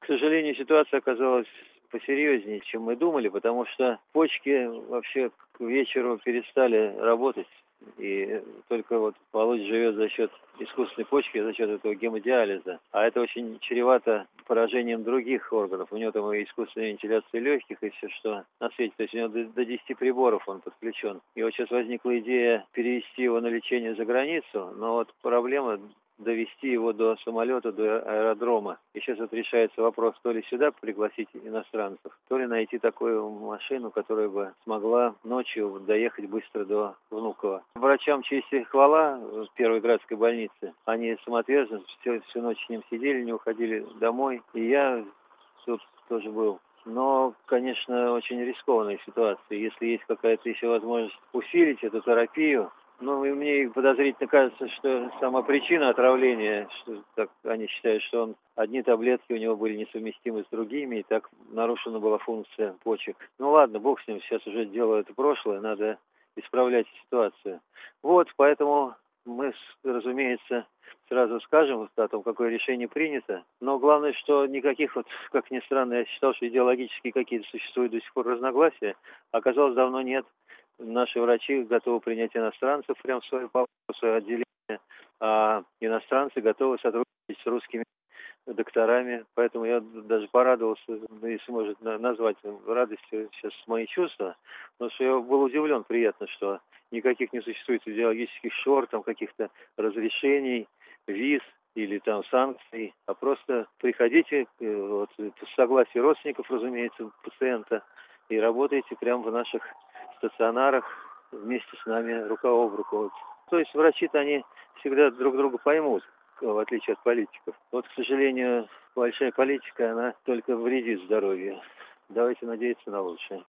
К сожалению, ситуация оказалась посерьезнее, чем мы думали, потому что почки вообще к вечеру перестали работать. И только вот Володя живет за счет искусственной почки, за счет этого гемодиализа. А это очень чревато поражением других органов. У него там и искусственная вентиляция легких, и все, что на свете. То есть у него до 10 приборов он подключен. И вот сейчас возникла идея перевести его на лечение за границу, но вот проблема довести его до самолета, до аэродрома. И сейчас вот решается вопрос, то ли сюда пригласить иностранцев, то ли найти такую машину, которая бы смогла ночью доехать быстро до Внуково. Врачам честь и хвала в Первой Градской больнице. Они самоотверженно всю ночь с ним сидели, не уходили домой. И я тут тоже был. Но, конечно, очень рискованная ситуация. Если есть какая-то еще возможность усилить эту терапию, ну, и мне подозрительно кажется, что сама причина отравления, что так они считают, что одни таблетки у него были несовместимы с другими, и так нарушена была функция почек. Ну ладно, бог с ним, сейчас уже дело это прошлое, надо исправлять ситуацию. Вот, поэтому мы, разумеется, сразу скажем о том, какое решение принято. Но главное, что никаких, вот, как ни странно, я считал, что идеологические какие-то существуют до сих пор разногласия, оказалось, давно нет. Наши врачи готовы принять иностранцев прямо в свою палату, в свое отделение, а иностранцы готовы сотрудничать с русскими докторами. Поэтому я даже порадовался, ну, если можно назвать радостью сейчас мои чувства, потому что я был удивлен, приятно, что никаких не существует идеологических шор, там каких-то разрешений, виз или там санкций, а просто приходите, вот, с согласия родственников, разумеется, пациента, и работаете прямо в наших стационарах вместе с нами рука об руку. Вот. То есть врачи-то они всегда друг друга поймут, в отличие от политиков. Вот, к сожалению, большая политика, она только вредит здоровью. Давайте надеяться на лучшее.